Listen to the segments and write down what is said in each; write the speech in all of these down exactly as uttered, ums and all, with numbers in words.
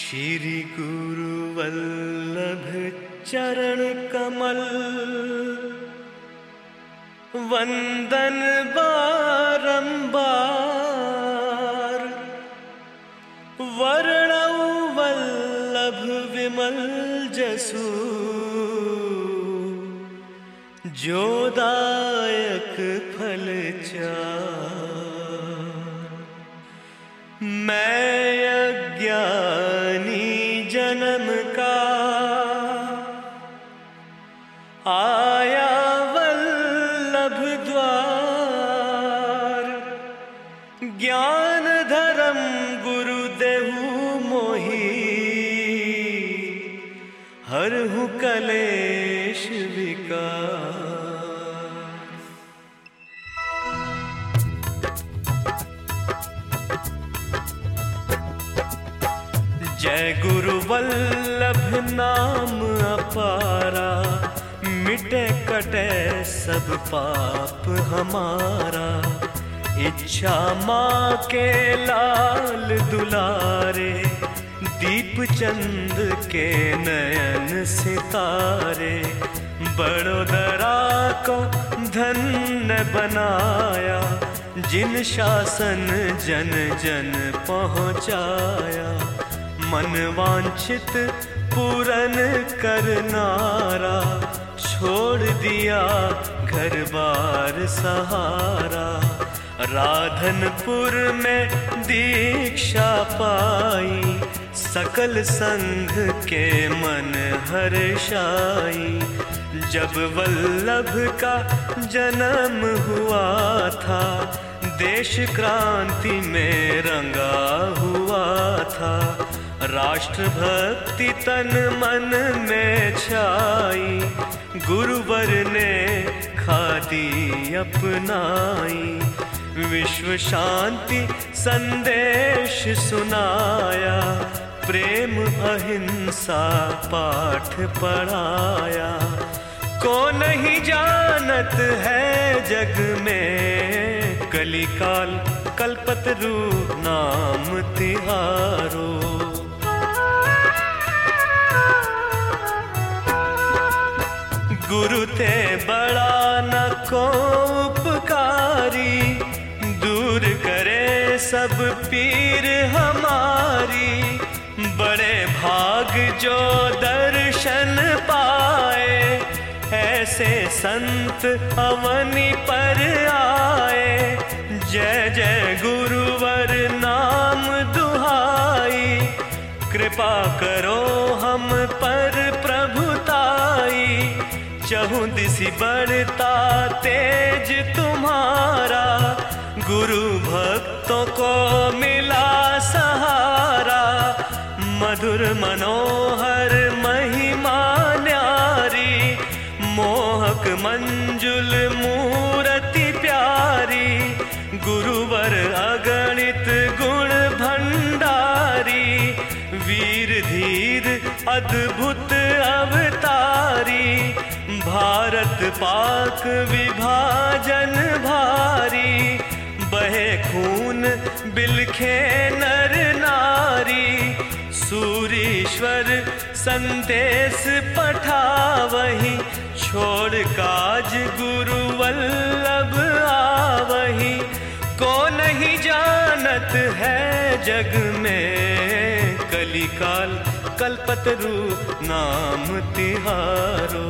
श्री गुरु वल्लभ चरण कमल वंदन बारंबार। वर्णौ वल्लभ विमल जसु जोदायक फल चार। मैं अज्ञानी जन्म का आया वल्लभ द्वार। ज्ञान धर्म गुरु देहु मोहि हरहु कलेश विकार। जय गुरु वल्लभ नाम अपारा, मिटे कटे सब पाप हमारा। इच्छा माँ के लाल दुलारे, दीप चंद के नयन सितारे। बड़ोदरा को धन्य बनाया, जिन शासन जन जन पहुँचाया। मन वांछित पूरन करनारा, छोड़ दिया घर बार सहारा। राधनपुर में दीक्षा पाई, सकल संघ के मन हर्षाई। जब वल्लभ का जन्म हुआ था, देश क्रांति में रंगा हुआ था। राष्ट्र भक्ति तन मन में छाई, गुरुवर ने खादी अपनाई। विश्व शांति संदेश सुनाया, प्रेम अहिंसा पाठ पढ़ाया। को नहीं जानत है जग में, कलिकाल कल्पतरु नाम तिहारो। गुरु ते बड़ा न को उपकारी, दूर करे सब पीर हमारी। बड़े भाग जो दर्शन पाए, ऐसे संत अवनी पर आए। जय जय गुरुवर नाम दुहाई, कृपा करो हम पर प्रभुताई। चहुँ दिशि बढ़ता तेज तुम्हारा, गुरु भक्तों को मिला सहारा। मधुर मनोहर महिमा न्यारी, मोहक मंजुल मूर्ति प्यारी। गुरुवर अगणित गुण भंडारी, वीर धीर अद्भुत अवतारी। भारत पाक विभाजन भारी, बहे खून बिलखे नर नारी। सूरीश्वर संदेश पठावही, छोड़ काज गुरु वल्लभ आवही। को नहीं जानत है जग में, कलिकाल कल्पतरु नाम तिहारो।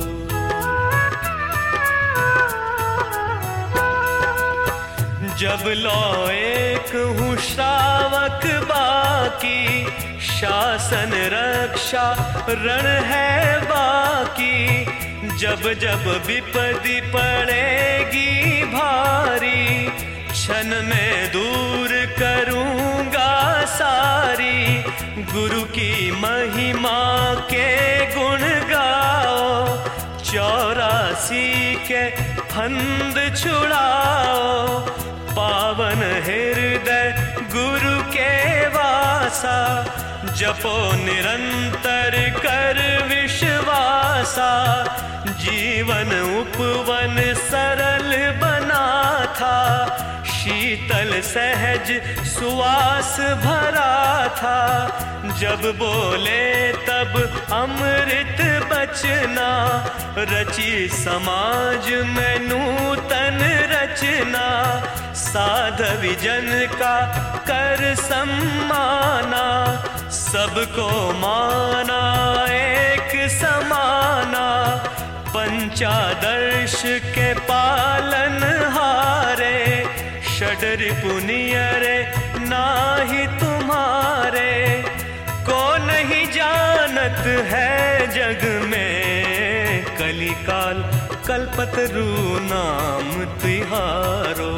जब लो एक हूँ श्रावक बाकी, शासन रक्षा रण है बाकी। जब जब विपत्ति पड़ेगी भारी, क्षण में दूर करूँगा सारी। गुरु की महिमा के गुण गाओ, चौरासी के फंद छुड़ाओ। पावन हृदय गुरु के वासा, जपो निरंतर कर विश्वासा। जीवन उपवन सरल बना था, शीतल सहज सुवास भरा था। जब बोले तब अमृत बचना, रची समाज में नूतन रचना। साधवी जन का कर सम्माना, सबको माना एक समाना। पंचादर्श के पालन हारे, षडरिपु नियरे नाही तुम्हारे। को नहीं जानत है जग में, कलिकाल कल्पतरु नाम तिहारो।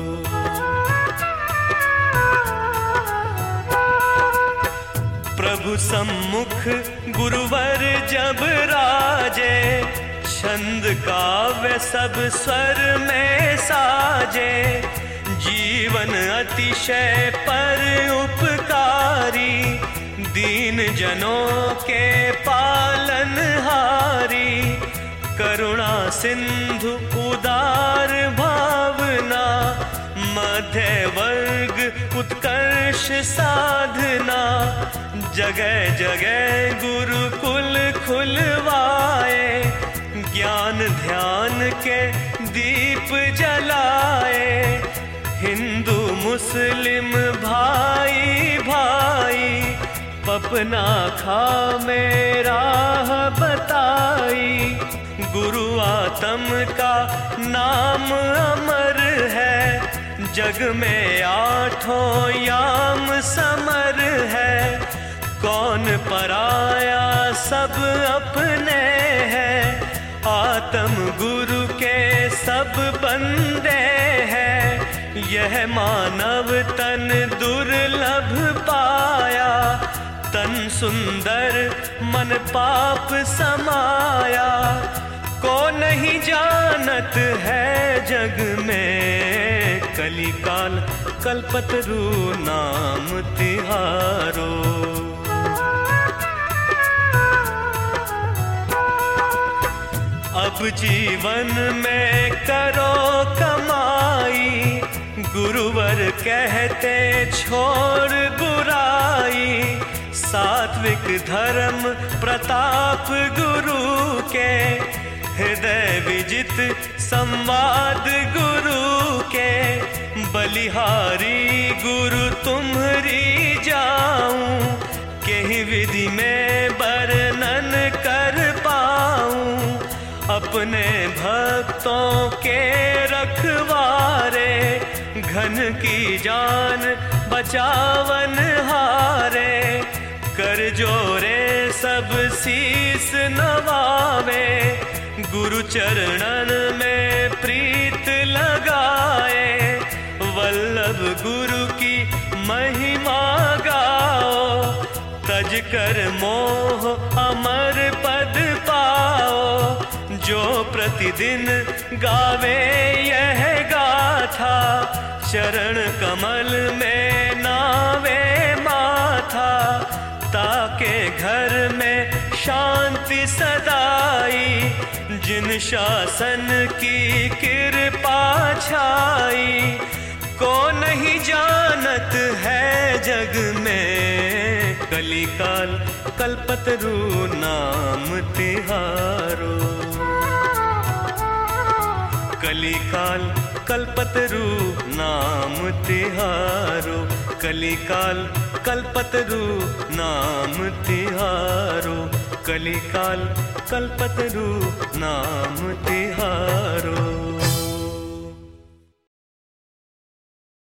प्रभु सम्मुख गुरुवर जब राजे, छंद काव्य सब स्वर में साजे। जीवन अतिशय पर उपकारी, दीन जनों के पालनहारी। करुणा सिंधु उदार भावना, मध्य वर्ग उत्कर्ष साधना। जगह जगह गुरुकुल खुलवाए, ज्ञान ध्यान के दीप जलाए। हिंदू मुस्लिम भाई भाई, पपना खा में राह बताई। गुरु आत्म का नाम अमर है, जग में आठों याम समर है। कौन पराया सब अपने हैं, आत्म गुरु के सब बंदे हैं। यह मानव तन दुर्लभ पाया, तन सुंदर मन पाप समाया। को नहीं जानत है जग में, कलिकाल कल्पतरु नाम तिहारो। अब जीवन में करो कमाई, गुरुवर कहते छोड़ बुराई। सात्विक धर्म प्रताप गुरु के, हृदय विजित संवाद गुरु के। बलिहारी गुरु तुम्हारी जाऊं, कहीं विधि में वर्णन कर पाऊं। अपने भक्तों के रखवारे, घन की जान बचावन हारे। कर जोरे सब शीस नवावे, गुरु चरणन में प्रीत लगाए। वल्लभ गुरु की महिमा गाओ, तज कर मोह अमर पद पाओ। जो प्रतिदिन गावे यह गाथा, चरण कमल में नावे माथा। ताके घर में शांति सदाई, जिन शासन की कृपा छाई। को नहीं जानत है जग में, कलिकाल कल्पतरु नाम तिहारो। कलिकाल कल्पतरु नाम तिहारो, कलिकाल कल्पतरु नाम तिहारो। कलिकाल कल्पतरु नाम तिहारो।